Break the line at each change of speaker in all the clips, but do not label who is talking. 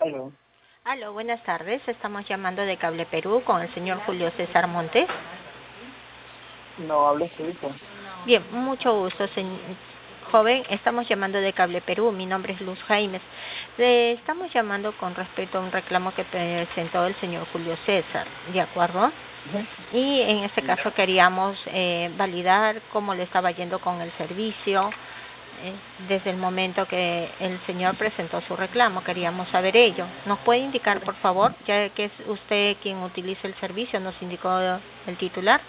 Aló.
Aló, buenas tardes. Estamos llamando de Cable Perú con el señor Julio César Montes.
No hablo su hijo.
Bien, mucho gusto, joven. Estamos llamando de Cable Perú. Mi nombre es Luz Jaimes. Le estamos llamando con respecto a un reclamo que presentó el señor Julio César, ¿de acuerdo? Y en este caso queríamos validar cómo le estaba yendo con el servicio. Desde el momento que el señor presentó su reclamo, queríamos saber ello. ¿Nos puede indicar, por favor, ya que es usted quien utiliza el servicio, nos indicó el titular?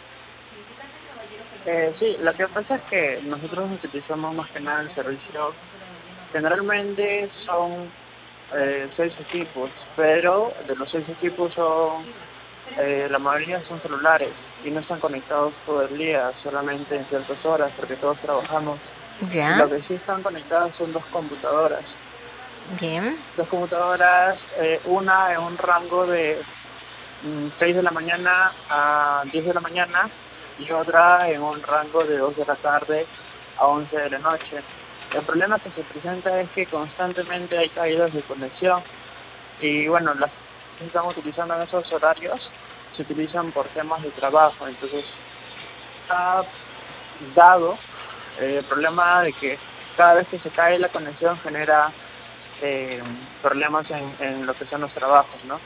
Sí, lo que pasa es que nosotros utilizamos más que nada el servicio. Generalmente son 6 equipos, pero de los 6 equipos la mayoría son celulares y no están conectados todo el día, solamente en ciertas horas, porque todos trabajamos. Y
Ya.
lo que sí están conectadas son 2 computadoras.
Bien.
2 computadoras, una en un rango de 6 de la mañana a 10 de la mañana y otra en un rango de 2 de la tarde a 11 de la noche. El problema que se presenta es que constantemente hay caídas de conexión y bueno, las que estamos utilizando en esos horarios se utilizan por temas de trabajo, entonces ha dado el problema de que cada vez que se cae la conexión genera problemas en lo que son los trabajos, ¿no?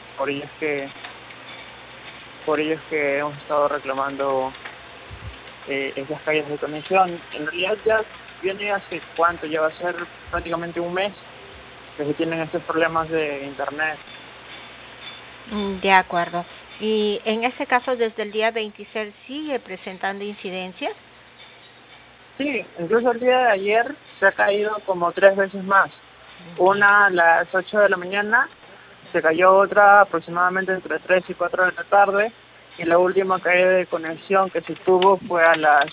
Por ello es que hemos estado reclamando esas calles de conexión. En realidad ya viene hace cuánto, ya va a ser prácticamente un mes que se tienen estos problemas de internet.
De acuerdo. Y en este caso, desde el día 26, ¿sigue presentando incidencias?
Sí, incluso el día de ayer se ha caído como 3 veces más. Una a las 8 de la mañana, se cayó otra aproximadamente entre 3 y 4 de la tarde, y la última caída de conexión que se tuvo fue a las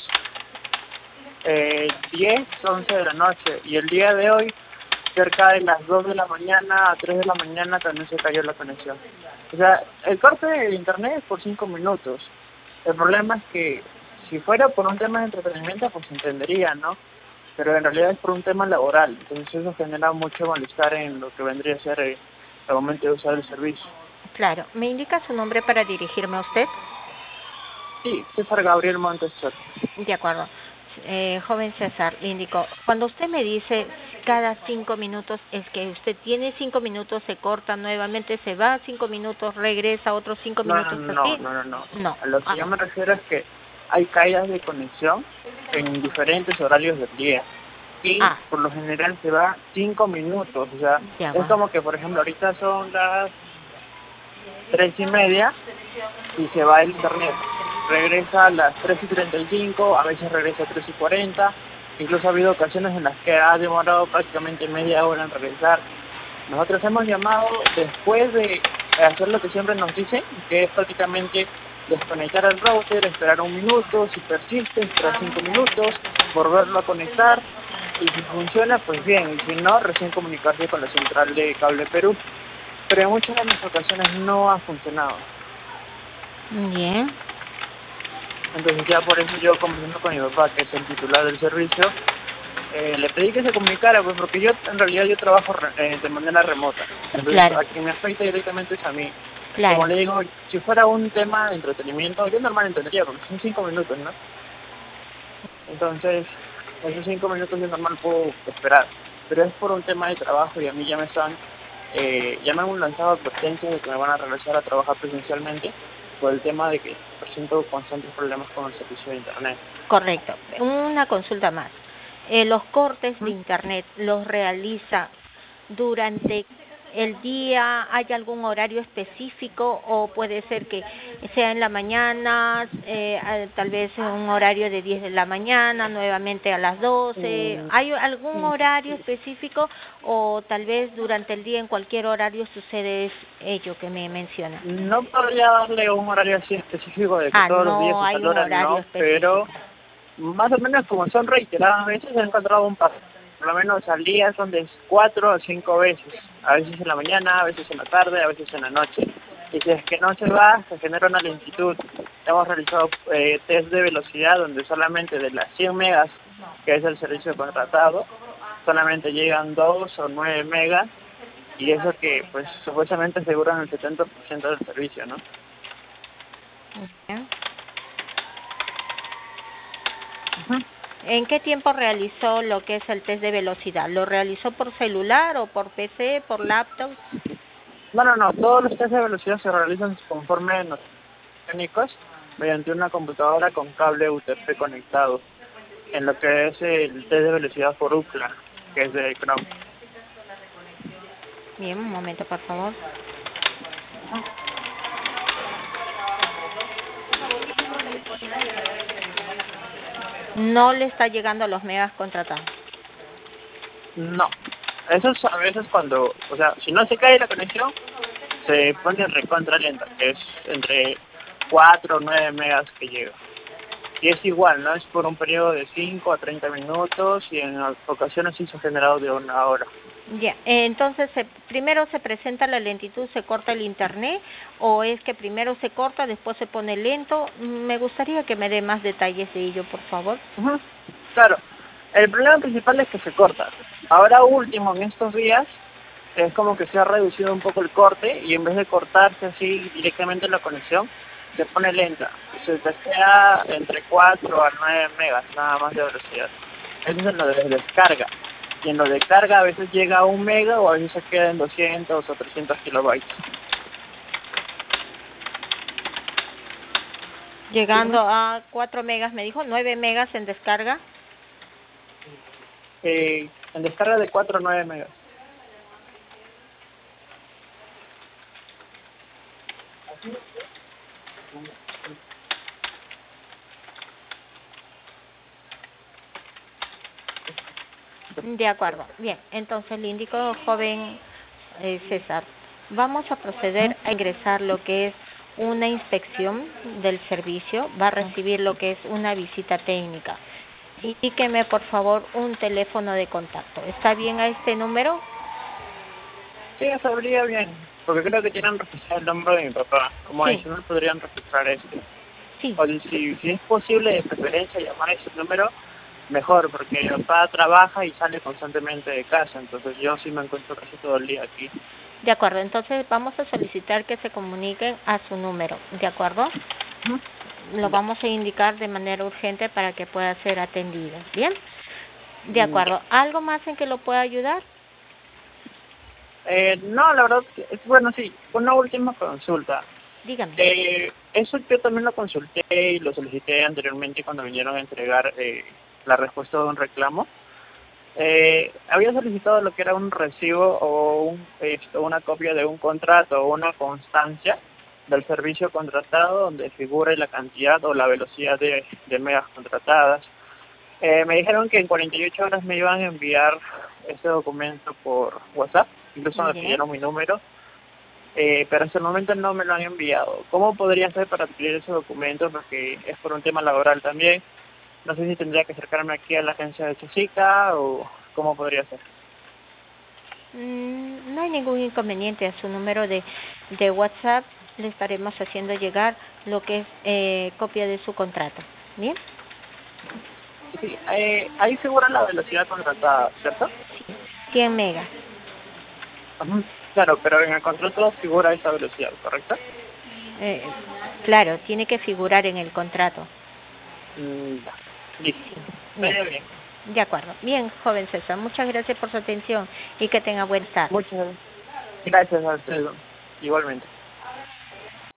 10, 11 de la noche, y el día de hoy, cerca de las 2 de la mañana a 3 de la mañana también se cayó la conexión. O sea, el corte de internet es por 5 minutos. El problema es que si fuera por un tema de entretenimiento, pues entendería, ¿no? Pero en realidad es por un tema laboral, entonces eso genera mucho malestar en lo que vendría a ser el momento de usar el servicio.
Claro. ¿Me indica su nombre para dirigirme a usted?
Sí, César Gabriel Montes.
De acuerdo. Joven César, le indico, cuando usted me dice cada 5 minutos, es que usted tiene 5 minutos, se corta nuevamente, se va 5 minutos, regresa otros 5 minutos, ¿así?
No.
No.
A lo que yo me refiero es que hay caídas de conexión en diferentes horarios del día. Y por lo general se va 5 minutos. O sea, es como que, por ejemplo, ahorita son las 3:30 y se va el internet. Regresa a las 3:35, a veces regresa a 3:40. Incluso ha habido ocasiones en las que ha demorado prácticamente media hora en regresar. Nosotros hemos llamado después de hacer lo que siempre nos dicen, que es prácticamente desconectar el router, esperar 1 minuto, si persiste, esperar 5 minutos, volverlo a conectar, y si funciona, pues bien, y si no, recién comunicarse con la central de Cable Perú. Pero en muchas de las ocasiones no ha funcionado.
Bien.
Entonces ya por eso yo, conversando con mi papá, que es el titular del servicio, le pedí que se comunicara, pues porque yo en realidad yo trabajo de manera remota. Entonces a quien me afecta directamente es a mí.
Claro.
Como le digo, si fuera un tema de entretenimiento, yo normal entendería, porque son 5 minutos, ¿no? Entonces, esos 5 minutos yo normal puedo esperar. Pero es por un tema de trabajo y a mí ya me han lanzado advertencias de que me van a regresar a trabajar presencialmente por el tema de que presento constantes problemas con el servicio de internet.
Correcto. Una consulta más. Los cortes de internet los realiza durante el día. ¿Hay algún horario específico o puede ser que sea en la mañana, tal vez en un horario de 10 de la mañana, nuevamente a las 12? ¿Hay algún horario específico o tal vez durante el día en cualquier horario sucede ello que me menciona?
No podría darle un horario así específico de que todos los días a tal hora, no, pero más o menos como son reiteradas veces he encontrado un patrón. Por lo menos al día son de 4 a 5 veces, a veces en la mañana, a veces en la tarde, a veces en la noche. Y si es que no se va, se genera una lentitud. Hemos realizado test de velocidad donde solamente de las 100 megas, que es el servicio contratado, solamente llegan 2 o 9 megas y eso que pues supuestamente aseguran el 70% del servicio, ¿no?
Ya.
Ujú.
¿En qué tiempo realizó lo que es el test de velocidad? ¿Lo realizó por celular o por PC, por laptop?
No, todos los test de velocidad se realizan conforme los técnicos mediante una computadora con cable UTP conectado, en lo que es el test de velocidad por UCLA, que es de Chrome.
Bien, un momento, por favor. No le está llegando a los megas contratados.
No, eso es a veces cuando, o sea, si no se cae la conexión, se pone recontra lenta, que es entre 4 o 9 megas que llega. Y es igual, ¿no? Es por un periodo de 5 a 30 minutos y en ocasiones sí se ha generado de 1 hora.
Ya, entonces primero se presenta la lentitud, se corta el internet, o es que primero se corta, después se pone lento. Me gustaría que me dé más detalles de ello, por favor.
Ujú. Claro, el problema principal es que se corta. Ahora último, en estos días, es como que se ha reducido un poco el corte y en vez de cortarse así directamente la conexión, se pone lenta. Se testea entre 4 a 9 megas nada más de velocidad. Eso es en lo de descarga. Y en lo de carga a veces llega a 1 mega o a veces se queda en 200 o 300 kilobytes.
Llegando a 4 megas, me dijo, 9 megas en descarga.
En descarga de 4 a 9 megas.
De acuerdo. Bien, entonces le indico, joven César, vamos a proceder a ingresar lo que es una inspección del servicio, va a recibir lo que es una visita técnica. Indíqueme, por favor, un teléfono de contacto. ¿Está bien a este número?
Sí, sabría bien, porque creo que tienen registrado el nombre de mi papá. Como
Sí,
adicional podrían registrar este.
sí.
O si es posible, de preferencia, llamar a ese número, mejor, porque mi papá trabaja y sale constantemente de casa, entonces yo sí me encuentro casi todo el día aquí.
De acuerdo, entonces vamos a solicitar que se comuniquen a su número, ¿de acuerdo? Lo
Ya.
vamos a indicar de manera urgente para que pueda ser atendido, ¿bien? De
Ya.
acuerdo, ¿algo más en que lo pueda ayudar?
No, la verdad, bueno, sí, una última consulta.
Dígame.
Eso yo también lo consulté y lo solicité anteriormente cuando vinieron a entregar la respuesta de un reclamo. Había solicitado lo que era un recibo o una copia de un contrato o una constancia del servicio contratado donde figure la cantidad o la velocidad de megas contratadas. Me dijeron que en 48 horas me iban a enviar ese documento por WhatsApp, incluso me
Bien.
pidieron mi número, pero hasta el momento no me lo han enviado. ¿Cómo podría hacer para adquirir ese documento? Porque es por un tema laboral también. No sé si tendría que acercarme aquí a la agencia de Chosica o cómo podría ser.
No hay ningún inconveniente. A su número de WhatsApp le estaremos haciendo llegar lo que es copia de su contrato. ¿Bien?
Sí, ahí figura la velocidad contratada, ¿cierto?
100 megas.
Ujú. Claro, pero en el contrato figura esa velocidad, ¿correcto?
Eh, claro, tiene que figurar en el contrato.
Ya. Listo.
Bien.
Muy bien.
De acuerdo. Bien, joven César, muchas gracias por su atención y que tenga buen tarde.
Muchas gracias, Alfredo. Igualmente.